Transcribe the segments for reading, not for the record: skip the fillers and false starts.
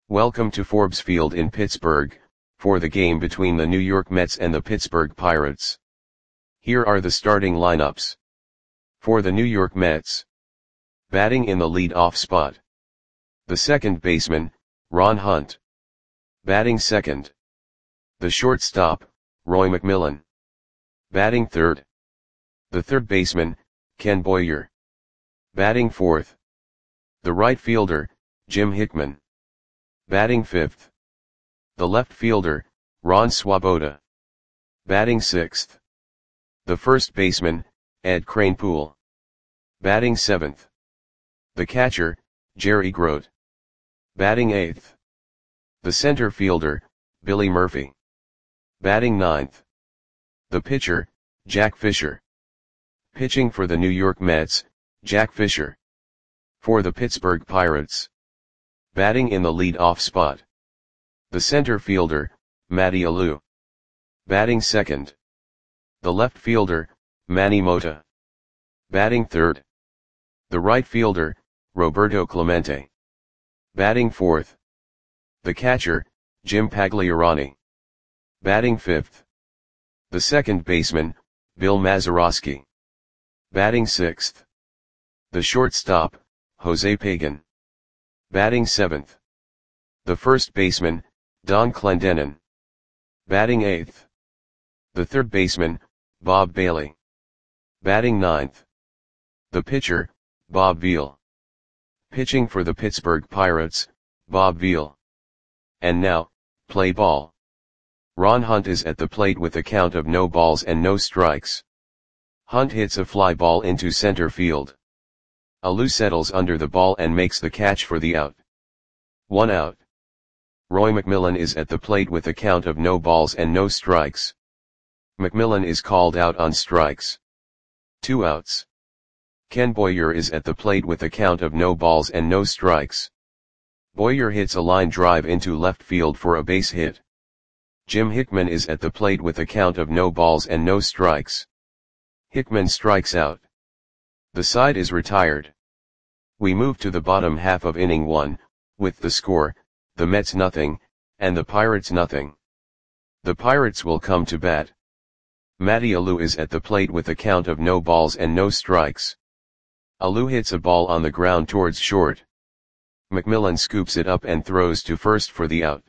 Welcome to Forbes Field in Pittsburgh, for the game between the New York Mets and the Pittsburgh Pirates. Here are the starting lineups. For the New York Mets. Batting in the lead-off spot. The second baseman, Ron Hunt. Batting second. The shortstop, Roy McMillan. Batting third. The third baseman, Ken Boyer. Batting fourth. The right fielder, Jim Hickman. Batting fifth. The left fielder, Ron Swoboda. Batting sixth. The first baseman, Ed Kranepool. Batting seventh. The catcher, Jerry Grote. Batting eighth. The center fielder, Billy Murphy. Batting ninth. The pitcher, Jack Fisher. Pitching for the New York Mets, Jack Fisher. For the Pittsburgh Pirates. Batting in the lead-off spot. The center fielder, Matty Alou. Batting second. The left fielder, Manny Mota. Batting third. The right fielder, Roberto Clemente. Batting fourth. The catcher, Jim Pagliarani. Batting fifth. The second baseman, Bill Mazeroski. Batting sixth. The shortstop, Jose Pagan. Batting seventh. The first baseman, Don Clendenon. Batting eighth. The third baseman, Bob Bailey. Batting ninth. The pitcher, Bob Veal. Pitching for the Pittsburgh Pirates, Bob Veal. And now, play ball. Ron Hunt is at the plate with a count of no balls and no strikes. Hunt hits a fly ball into center field. Alou settles under the ball and makes the catch for the out. 1 out. Roy McMillan is at the plate with a count of no balls and no strikes. McMillan is called out on strikes. 2 outs. Ken Boyer is at the plate with a count of no balls and no strikes. Boyer hits a line drive into left field for a base hit. Jim Hickman is at the plate with a count of no balls and no strikes. Hickman strikes out. The side is retired. We move to the bottom half of inning 1, with the score, the Mets nothing, and the Pirates nothing. The Pirates will come to bat. Matty Alou is at the plate with a count of no balls and no strikes. Alou hits a ball on the ground towards short. McMillan scoops it up and throws to first for the out.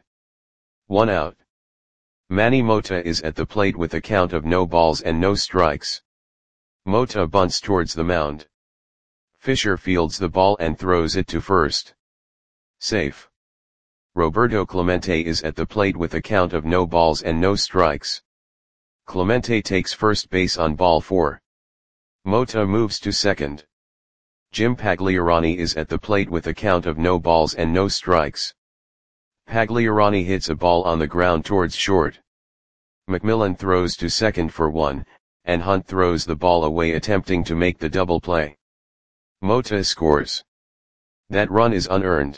1 out. Manny Mota is at the plate with a count of no balls and no strikes. Mota bunts towards the mound. Fisher fields the ball and throws it to first. Safe. Roberto Clemente is at the plate with a count of no balls and no strikes. Clemente takes first base on ball 4. Mota moves to second. Jim Pagliarani is at the plate with a count of no balls and no strikes. Pagliarani hits a ball on the ground towards short. McMillan throws to second for 1, and Hunt throws the ball away attempting to make the double play. Mota scores. That run is unearned.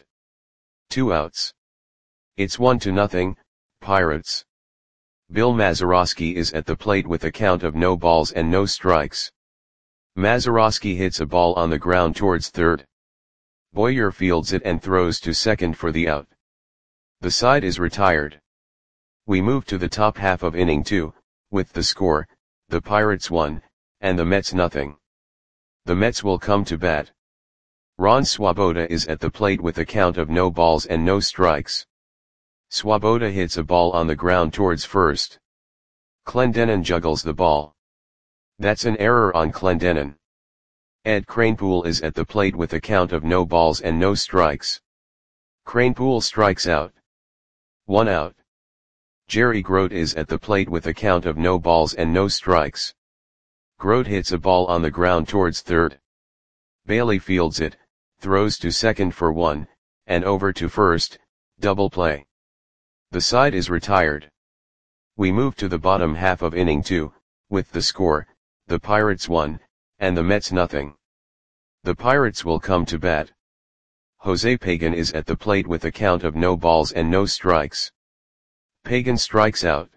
2 outs. It's 1-0, Pirates. Bill Mazeroski is at the plate with a count of no balls and no strikes. Mazeroski hits a ball on the ground towards third. Boyer fields it and throws to second for the out. The side is retired. We move to the top half of inning 2, with the score, the Pirates 1, and the Mets nothing. The Mets will come to bat. Ron Swoboda is at the plate with a count of no balls and no strikes. Swoboda hits a ball on the ground towards first. Clendenon juggles the ball. That's an error on Clendenon. Ed Kranepool is at the plate with a count of no balls and no strikes. Kranepool strikes out. 1 out. Jerry Grote is at the plate with a count of no balls and no strikes. Grote hits a ball on the ground towards third. Bailey fields it, throws to second for 1, and over to first, double play. The side is retired. We move to the bottom half of inning 2, with the score, the Pirates 1, and the Mets nothing. The Pirates will come to bat. Jose Pagan is at the plate with a count of no balls and no strikes. Pagan strikes out.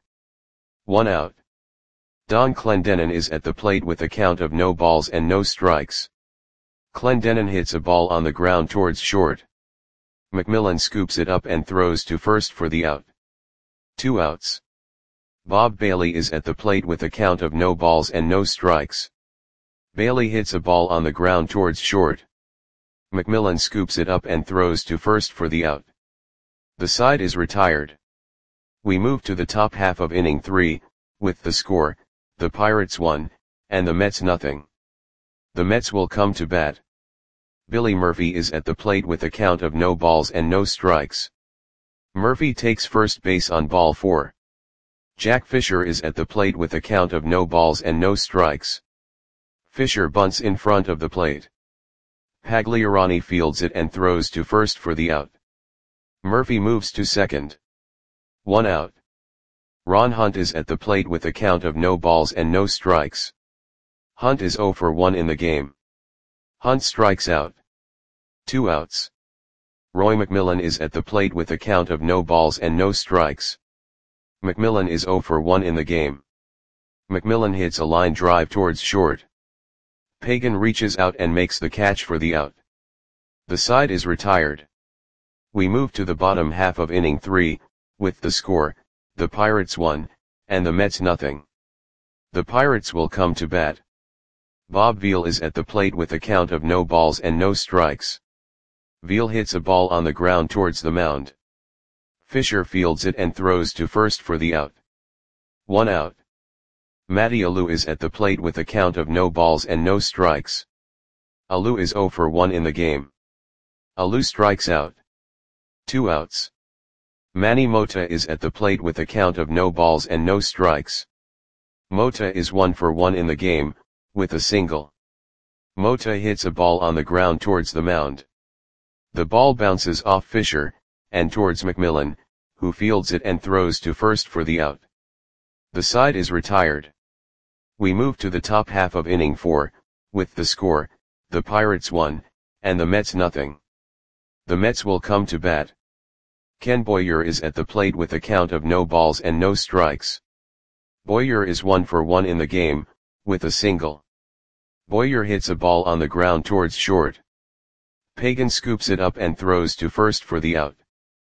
1 out. Don Clendenon is at the plate with a count of no balls and no strikes. Clendenon hits a ball on the ground towards short. McMillan scoops it up and throws to first for the out. 2 outs. Bob Bailey is at the plate with a count of no balls and no strikes. Bailey hits a ball on the ground towards short. McMillan scoops it up and throws to first for the out. The side is retired. We move to the top half of inning 3, with the score, the Pirates 1, and the Mets nothing. The Mets will come to bat. Billy Murphy is at the plate with a count of no balls and no strikes. Murphy takes first base on ball 4. Jack Fisher is at the plate with a count of no balls and no strikes. Fisher bunts in front of the plate. Pagliarani fields it and throws to first for the out. Murphy moves to second. 1 out. Ron Hunt is at the plate with a count of no balls and no strikes. Hunt is 0 for 1 in the game. Hunt strikes out. 2 outs. Roy McMillan is at the plate with a count of no balls and no strikes. McMillan is 0 for 1 in the game. McMillan hits a line drive towards short. Pagan reaches out and makes the catch for the out. The side is retired. We move to the bottom half of inning 3, with the score, the Pirates 1, and the Mets nothing. The Pirates will come to bat. Bob Veal is at the plate with a count of no balls and no strikes. Veal hits a ball on the ground towards the mound. Fisher fields it and throws to first for the out. 1 out. Matty Alou is at the plate with a count of no balls and no strikes. Alou is 0 for 1 in the game. Alou strikes out. 2 outs. Manny Mota is at the plate with a count of no balls and no strikes. Mota is 1 for 1 in the game, with a single. Mota hits a ball on the ground towards the mound. The ball bounces off Fisher, and towards McMillan, who fields it and throws to first for the out. The side is retired. We move to the top half of inning 4, with the score, the Pirates 1, and the Mets nothing. The Mets will come to bat. Ken Boyer is at the plate with a count of no balls and no strikes. Boyer is 1 for 1 in the game, with a single. Boyer hits a ball on the ground towards short. Pagan scoops it up and throws to first for the out.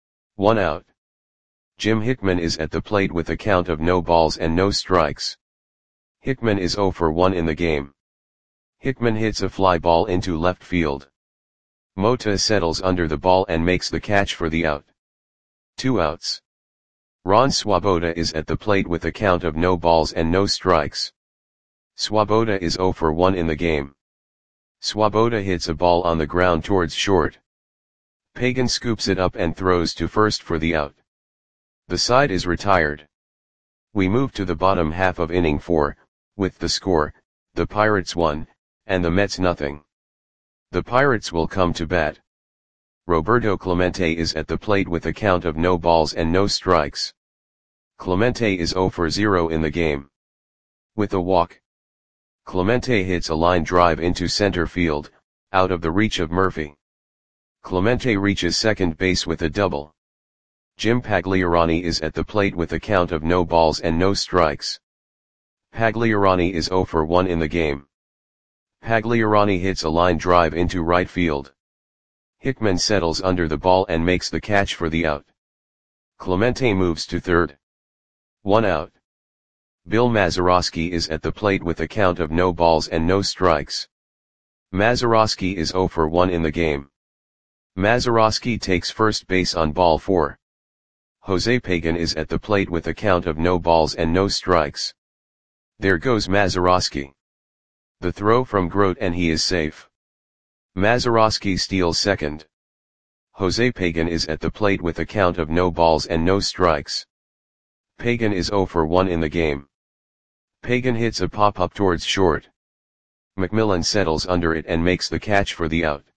1 out. Jim Hickman is at the plate with a count of no balls and no strikes. Hickman is 0 for 1 in the game. Hickman hits a fly ball into left field. Mota settles under the ball and makes the catch for the out. 2 outs. Ron Swoboda is at the plate with a count of no balls and no strikes. Swoboda is 0 for 1 in the game. Swoboda hits a ball on the ground towards short. Pagan scoops it up and throws to first for the out. The side is retired. We move to the bottom half of inning 4, with the score, the Pirates 1, and the Mets nothing. The Pirates will come to bat. Roberto Clemente is at the plate with a count of no balls and no strikes. Clemente is 0 for 0 in the game. With a walk. Clemente hits a line drive into center field, out of the reach of Murphy. Clemente reaches second base with a double. Jim Pagliarani is at the plate with a count of no balls and no strikes. Pagliarani is 0 for 1 in the game. Pagliarani hits a line drive into right field. Hickman settles under the ball and makes the catch for the out. Clemente moves to third. 1 out. Bill Mazeroski is at the plate with a count of no balls and no strikes. Mazeroski is 0 for 1 in the game. Mazeroski takes first base on ball 4. Jose Pagan is at the plate with a count of no balls and no strikes. There goes Mazeroski. The throw from Grote and he is safe. Mazeroski steals second. Jose Pagan is at the plate with a count of no balls and no strikes. Pagan is 0 for 1 in the game. Pagan hits a pop-up towards short. McMillan settles under it and makes the catch for the out.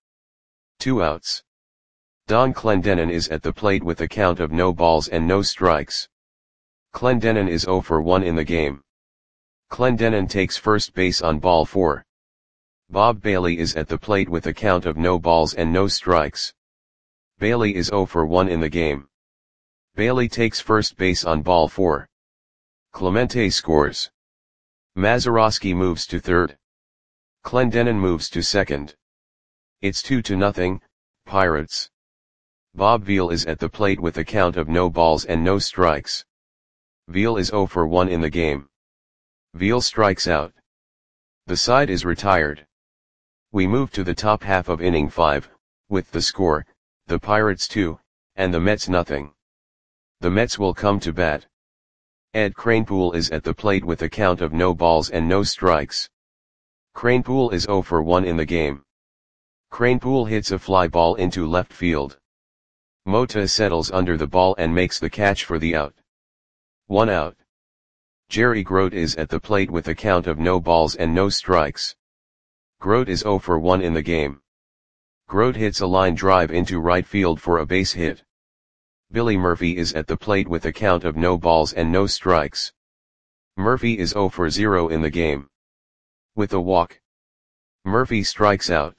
2 outs. Don Clendenon is at the plate with a count of no balls and no strikes. Clendenon is 0 for 1 in the game. Clendenon takes first base on ball 4. Bob Bailey is at the plate with a count of no balls and no strikes. Bailey is 0 for 1 in the game. Bailey takes first base on ball 4. Clemente scores. Mazeroski moves to third. Clendenon moves to second. It's 2-0, Pirates. Bob Veal is at the plate with a count of no balls and no strikes. Veal is 0 for 1 in the game. Veal strikes out. The side is retired. We move to the top half of inning 5, with the score, the Pirates 2, and the Mets nothing. The Mets will come to bat. Ed Kranepool is at the plate with a count of no balls and no strikes. Kranepool is 0 for 1 in the game. Kranepool hits a fly ball into left field. Mota settles under the ball and makes the catch for the out. 1 out. Jerry Grote is at the plate with a count of no balls and no strikes. Grote is 0 for 1 in the game. Grote hits a line drive into right field for a base hit. Billy Murphy is at the plate with a count of no balls and no strikes. Murphy is 0 for 0 in the game. With a walk, Murphy strikes out.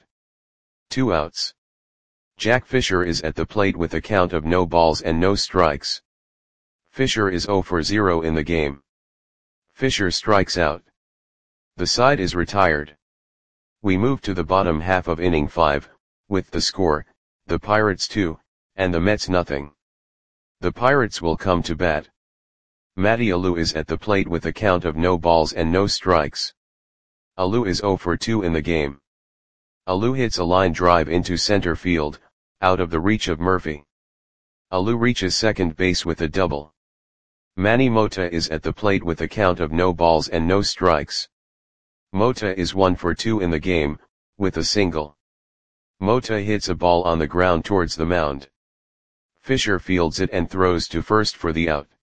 2 outs. Jack Fisher is at the plate with a count of no balls and no strikes. Fisher is 0 for 0 in the game. Fisher strikes out. The side is retired. We move to the bottom half of inning 5, with the score, the Pirates 2, and the Mets nothing. The Pirates will come to bat. Matty Alou is at the plate with a count of no balls and no strikes. Alou is 0 for 2 in the game. Alou hits a line drive into center field, out of the reach of Murphy. Alou reaches second base with a double. Manny Mota is at the plate with a count of no balls and no strikes. Mota is 1 for 2 in the game, with a single. Mota hits a ball on the ground towards the mound. Fisher fields it and throws to first for the out.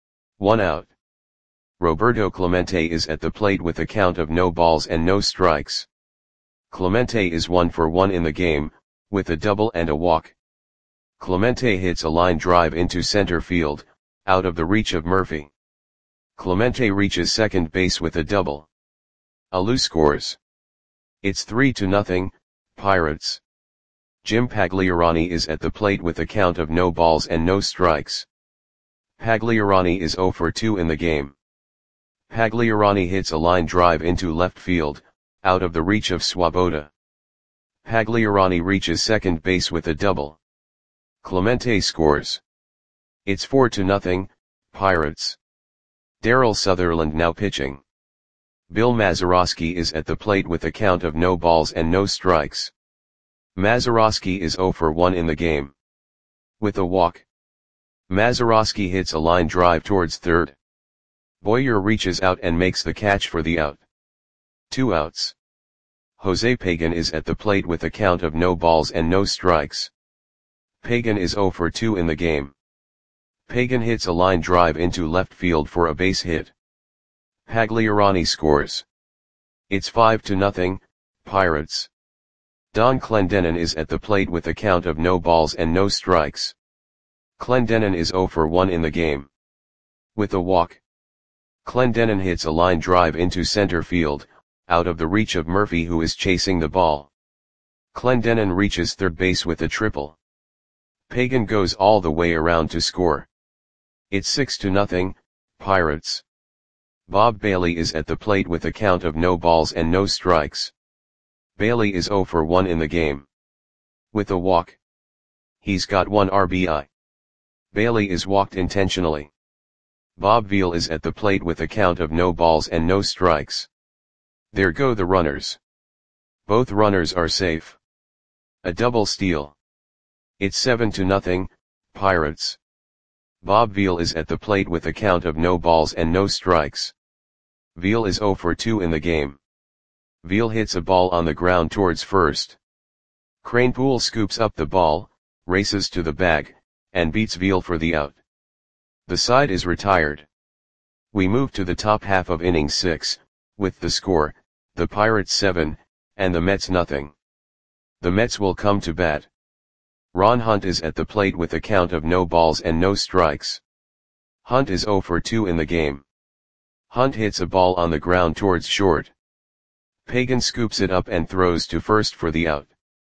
1 out. Roberto Clemente is at the plate with a count of no balls and no strikes. Clemente is 1 for 1 in the game, with a double and a walk. Clemente hits a line drive into center field, out of the reach of Murphy. Clemente reaches second base with a double. Alou scores. It's 3-0, Pirates. Jim Pagliarani is at the plate with a count of no balls and no strikes. Pagliarani is 0 for 2 in the game. Pagliarani hits a line drive into left field, out of the reach of Swoboda. Pagliarani reaches second base with a double. Clemente scores. It's 4-0, Pirates. Darryl Sutherland now pitching. Bill Mazeroski is at the plate with a count of no balls and no strikes. Mazeroski is 0 for 1 in the game. With a walk, Mazeroski hits a line drive towards third. Boyer reaches out and makes the catch for the out. 2 outs. Jose Pagan is at the plate with a count of no balls and no strikes. Pagan is 0 for 2 in the game. Pagan hits a line drive into left field for a base hit. Pagliarani scores. It's 5-0, Pirates. Don Clendenon is at the plate with a count of no balls and no strikes. Clendenon is 0 for 1 in the game. With a walk, Clendenon hits a line drive into center field, out of the reach of Murphy who is chasing the ball. Clendenon reaches third base with a triple. Pagan goes all the way around to score. It's 6-0, Pirates. Bob Bailey is at the plate with a count of no balls and no strikes. Bailey is 0 for 1 in the game. With a walk, he's got 1 RBI. Bailey is walked intentionally. Bob Veal is at the plate with a count of no balls and no strikes. There go the runners. Both runners are safe. A double steal. It's 7-0, Pirates. Bob Veal is at the plate with a count of no balls and no strikes. Veal is 0 for 2 in the game. Veal hits a ball on the ground towards first. Kranepool scoops up the ball, races to the bag, and beats Veal for the out. The side is retired. We move to the top half of inning 6, with the score, the Pirates 7, and the Mets nothing. The Mets will come to bat. Ron Hunt is at the plate with a count of no balls and no strikes. Hunt is 0 for 2 in the game. Hunt hits a ball on the ground towards short. Pagan scoops it up and throws to first for the out.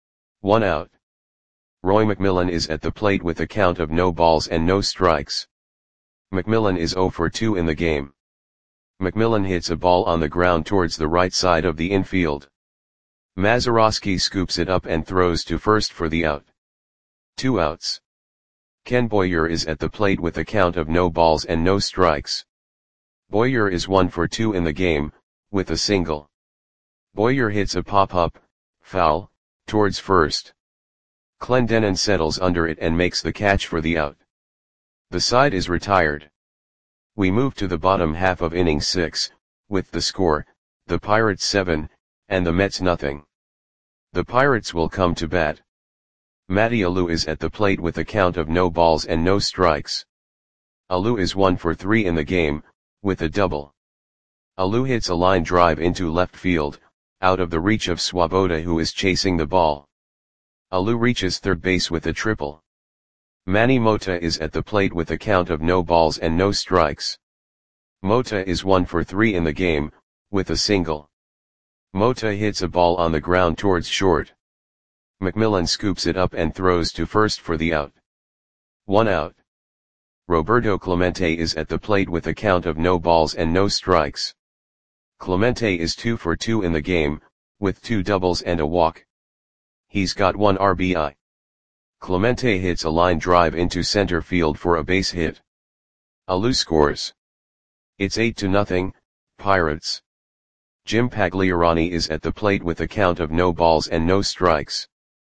1 out. Roy McMillan is at the plate with a count of no balls and no strikes. McMillan is 0 for 2 in the game. McMillan hits a ball on the ground towards the right side of the infield. Mazeroski scoops it up and throws to first for the out. 2 outs. Ken Boyer is at the plate with a count of no balls and no strikes. Boyer is 1 for 2 in the game, with a single. Boyer hits a pop-up, foul, towards first. Clendenon settles under it and makes the catch for the out. The side is retired. We move to the bottom half of inning 6, with the score, the Pirates 7, and the Mets nothing. The Pirates will come to bat. Matty Alou is at the plate with a count of no balls and no strikes. Alou is 1 for 3 in the game, with a double. Alou hits a line drive into left field, out of the reach of Swoboda, who is chasing the ball. Alou reaches third base with a triple. Manny Mota is at the plate with a count of no balls and no strikes. Mota is 1 for 3 in the game, with a single. Mota hits a ball on the ground towards short. McMillan scoops it up and throws to first for the out. 1 out. Roberto Clemente is at the plate with a count of no balls and no strikes. Clemente is 2 for 2 in the game, with 2 doubles and a walk. He's got 1 RBI. Clemente hits a line drive into center field for a base hit. Alou scores. It's 8-0, Pirates. Jim Pagliarani is at the plate with a count of no balls and no strikes.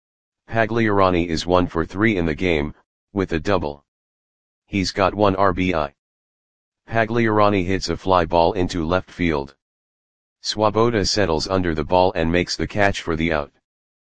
Pagliarani is 1 for 3 in the game, with a double. He's got 1 RBI. Pagliarani hits a fly ball into left field. Swoboda settles under the ball and makes the catch for the out.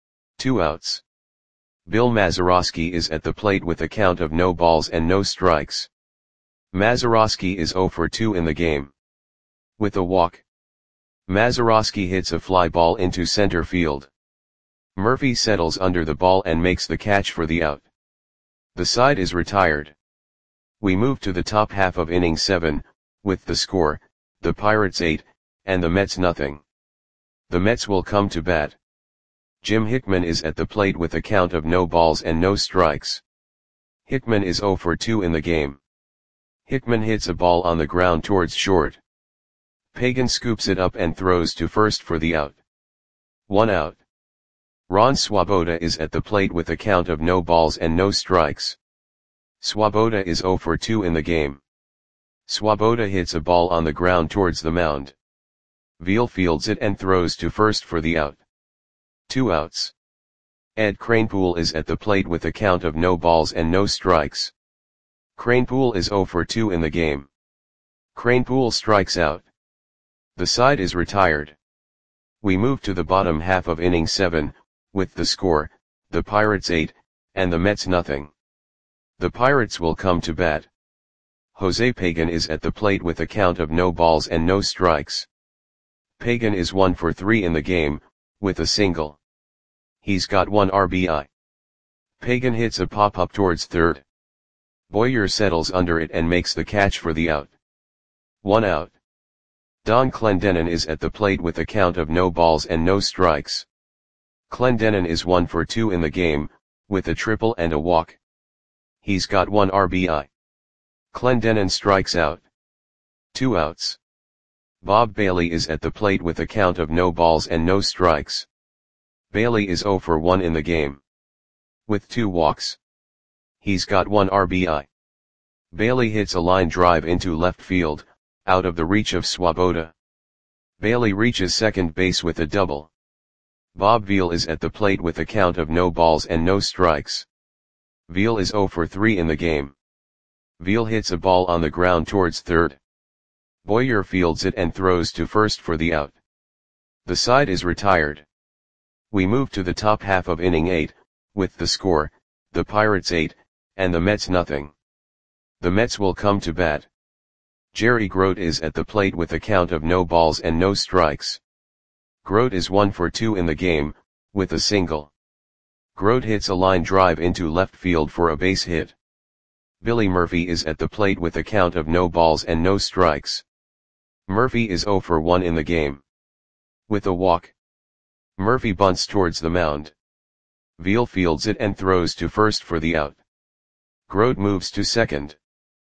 2 outs. Bill Mazeroski is at the plate with a count of no balls and no strikes. Mazeroski is 0 for 2 in the game. With a walk. Mazeroski hits a fly ball into center field. Murphy settles under the ball and makes the catch for the out. The side is retired. We move to the top half of inning 7, with the score, the Pirates 8, and the Mets nothing. The Mets will come to bat. Jim Hickman is at the plate with a count of no balls and no strikes. Hickman is 0 for 2 in the game. Hickman hits a ball on the ground towards short. Pagan scoops it up and throws to first for the out. 1 out. Ron Swoboda is at the plate with a count of no balls and no strikes. Swoboda is 0 for 2 in the game. Swoboda hits a ball on the ground towards the mound. Veal fields it and throws to first for the out. 2 outs. Ed Kranepool is at the plate with a count of no balls and no strikes. Kranepool is 0 for 2 in the game. Kranepool strikes out. The side is retired. We move to the bottom half of inning 7, with the score, the Pirates 8, and the Mets nothing. The Pirates will come to bat. Jose Pagan is at the plate with a count of no balls and no strikes. Pagan is 1 for 3 in the game, with a single. He's got 1 RBI. Pagan hits a pop-up towards third. Boyer settles under it and makes the catch for the out. 1 out. Don Clendenon is at the plate with a count of no balls and no strikes. Clendenon is 1 for 2 in the game, with a triple and a walk. He's got 1 RBI. Clendenon strikes out. 2 outs. Bob Bailey is at the plate with a count of no balls and no strikes. Bailey is 0 for 1 in the game. With 2 walks. He's got 1 RBI. Bailey hits a line drive into left field, out of the reach of Swoboda. Bailey reaches second base with a double. Bob Veal is at the plate with a count of no balls and no strikes. Veal is 0 for 3 in the game. Veal hits a ball on the ground towards third. Boyer fields it and throws to first for the out. The side is retired. We move to the top half of inning 8, with the score, the Pirates 8, and the Mets nothing. The Mets will come to bat. Jerry Grote is at the plate with a count of no balls and no strikes. Grote is 1 for 2 in the game, with a single. Grote hits a line drive into left field for a base hit. Billy Murphy is at the plate with a count of no balls and no strikes. Murphy is 0 for 1 in the game. With a walk. Murphy bunts towards the mound. Veal fields it and throws to first for the out. Grote moves to second.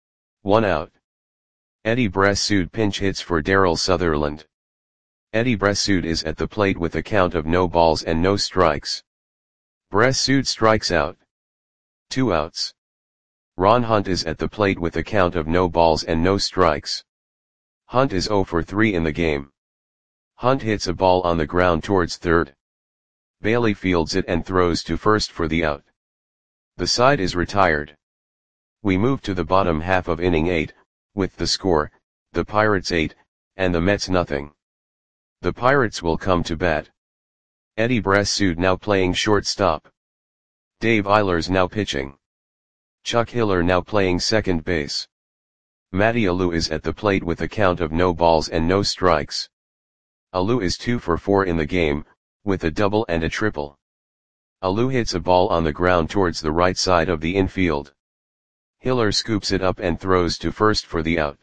1 out. Eddie Bressoud pinch hits for Darryl Sutherland. Eddie Bressoud is at the plate with a count of no balls and no strikes. Bressoud strikes out. 2 outs. Ron Hunt is at the plate with a count of no balls and no strikes. Hunt is 0 for 3 in the game. Hunt hits a ball on the ground towards third. Bailey fields it and throws to first for the out. The side is retired. We move to the bottom half of inning 8, with the score, the Pirates 8, and the Mets nothing. The Pirates will come to bat. Eddie Bressud now playing shortstop. Dave Eilers now pitching. Chuck Hiller now playing second base. Matty Alou is at the plate with a count of no balls and no strikes. Alou is 2 for 4 in the game, with a double and a triple. Alou hits a ball on the ground towards the right side of the infield. Hiller scoops it up and throws to first for the out.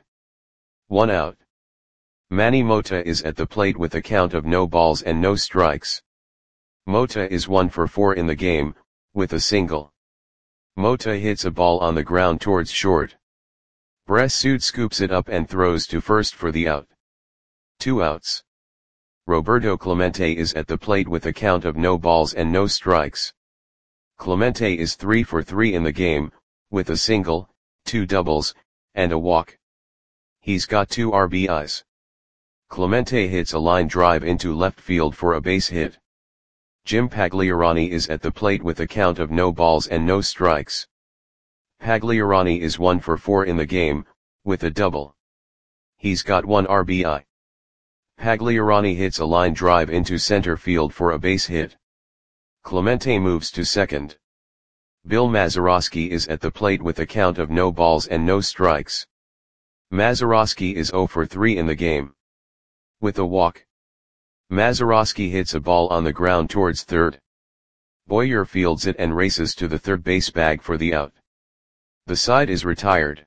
1 out. Manny Mota is at the plate with a count of no balls and no strikes. Mota is 1 for 4 in the game, with a single. Mota hits a ball on the ground towards short. Bressud scoops it up and throws to first for the out. 2 outs. Roberto Clemente is at the plate with a count of no balls and no strikes. Clemente is 3 for 3 in the game, with a single, 2 doubles, and a walk. He's got 2 RBIs. Clemente hits a line drive into left field for a base hit. Jim Pagliarani is at the plate with a count of no balls and no strikes. Pagliarani is 1 for 4 in the game, with a double. He's got 1 RBI. Pagliarani hits a line drive into center field for a base hit. Clemente moves to second. Bill Mazeroski is at the plate with a count of no balls and no strikes. Mazeroski is 0 for 3 in the game. With a walk. Mazeroski hits a ball on the ground towards third. Boyer fields it and races to the third base bag for the out. The side is retired.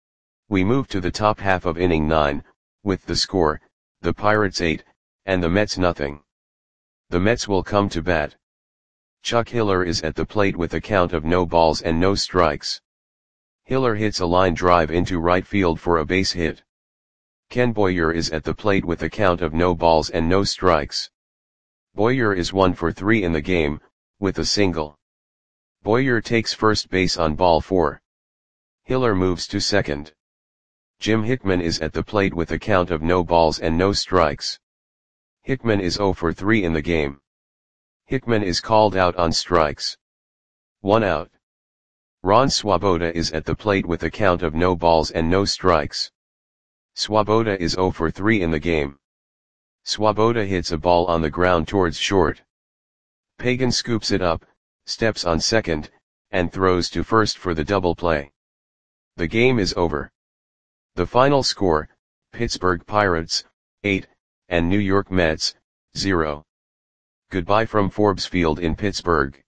We move to the top half of inning 9, with the score, the Pirates 8, and the Mets nothing. The Mets will come to bat. Chuck Hiller is at the plate with a count of no balls and no strikes. Hiller hits a line drive into right field for a base hit. Ken Boyer is at the plate with a count of no balls and no strikes. Boyer is 1 for 3 in the game, with a single. Boyer takes first base on ball 4. Hiller moves to second. Jim Hickman is at the plate with a count of no balls and no strikes. Hickman is 0 for 3 in the game. Hickman is called out on strikes. 1 out. Ron Swoboda is at the plate with a count of no balls and no strikes. Swoboda is 0 for 3 in the game. Swoboda hits a ball on the ground towards short. Pagan scoops it up, steps on second, and throws to first for the double play. The game is over. The final score, Pittsburgh Pirates, 8, and New York Mets, 0. Goodbye from Forbes Field in Pittsburgh.